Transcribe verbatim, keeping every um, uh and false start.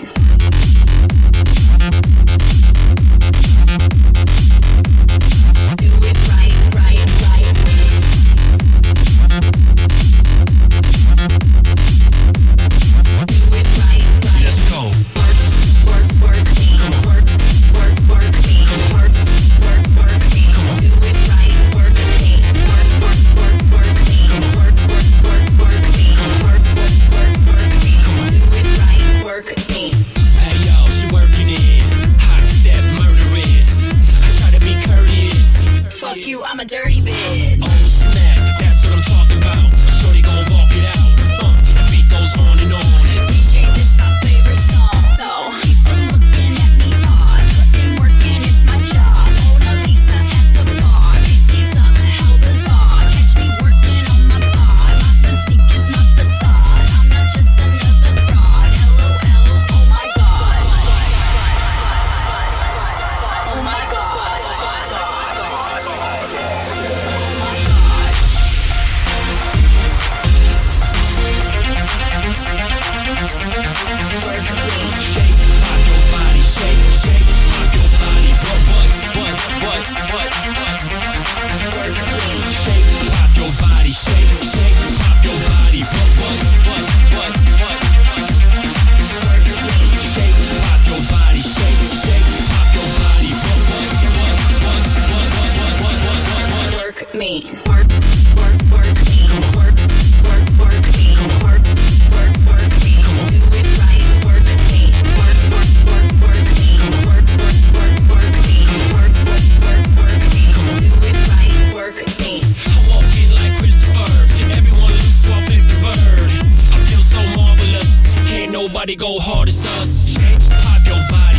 I'm a dirty bitch. Oh snap, that's what I'm talking about. Shorty gon' walk it out. Uh, the beat goes on and on. D J, this my favorite song. So people looking at me odd. Putting work in, it's my job. Mona Lisa at the bar. He's up hell bizarre. Catch me working on my bod. My physique is not facade. I'm not just another fraud. L O L, oh my god. Oh my god. Me. Work, work, work me. Work, work, work me. Work, work, work me. Do it right. Work me. Work, work, work, work me. Work, work, work, work me. Work, work, work, work me. Do it right. Work me. I walk in like Christopher. Everyone looks so I flip the bird. I feel so marvelous. Can't nobody go hard as us. Shake, pop your body.